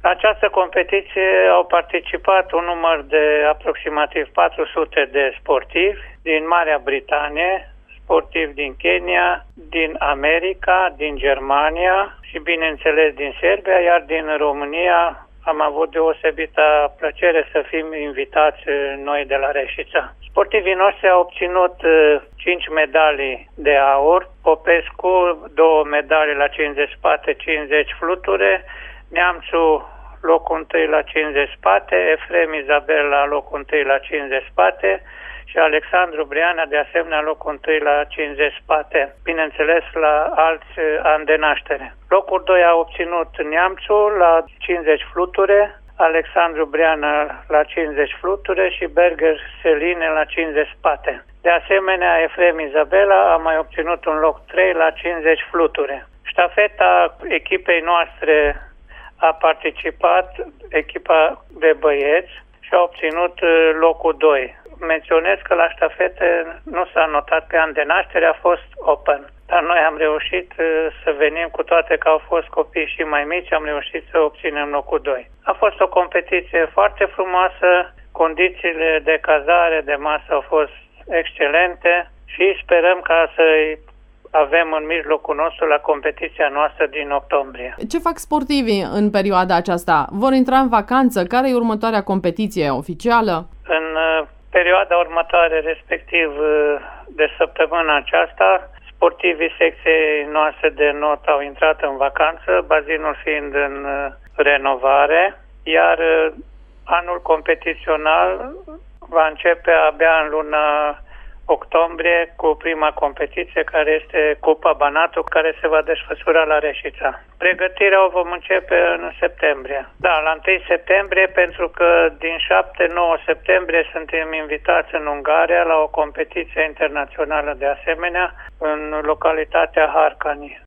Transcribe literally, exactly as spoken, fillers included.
La această competiție au participat un număr de aproximativ patru sute de sportivi din Marea Britanie, sportivi din Kenya, din America, din Germania și, bineînțeles, din Serbia, iar din România am avut deosebită plăcere să fim invitați noi de la Reșița. Sportivii noștri au obținut cinci medalii de aur, Popescu două medalii la cincizeci spate, cincizeci fluture, Neamțu locul întâi la cincizeci spate, Efrem Izabel la locul întâi la cincizeci spate și Alexandru Briana de asemenea locul întâi la cincizeci spate, bineînțeles la alți ani de naștere. Locul doi a obținut Neamțu la cincizeci fluture, Alexandru Briana la cincizeci fluture și Berger Seline la cincizeci spate. De asemenea, Efrem Izabela a mai obținut un loc trei la cincizeci fluture. Ștafeta echipei noastre a participat echipa de băieți și a obținut locul doi. Menționez că la ștafete nu s-a notat pe an de naștere, a fost open. Dar noi am reușit să venim, cu toate că au fost copii și mai mici, am reușit să obținem locul doi. A fost o competiție foarte frumoasă, condițiile de cazare, de masă au fost excelente și sperăm ca să-i avem în mijlocul nostru la competiția noastră din octombrie. Ce fac sportivii în perioada aceasta? Vor intra în vacanță? Care e următoarea competiție oficială? În perioada următoare, respectiv de săptămâna aceasta, sportivii secției noastre de not au intrat în vacanță, bazinul fiind în renovare, iar anul competițional va începe abia în luna octombrie cu prima competiție, care este Cupa Banatu, care se va desfășura la Reșița. Pregătirea o vom începe în septembrie. Da, la întâi septembrie, pentru că din șapte nouă septembrie suntem invitați în Ungaria la o competiție internațională de asemenea, în localitatea Harkani.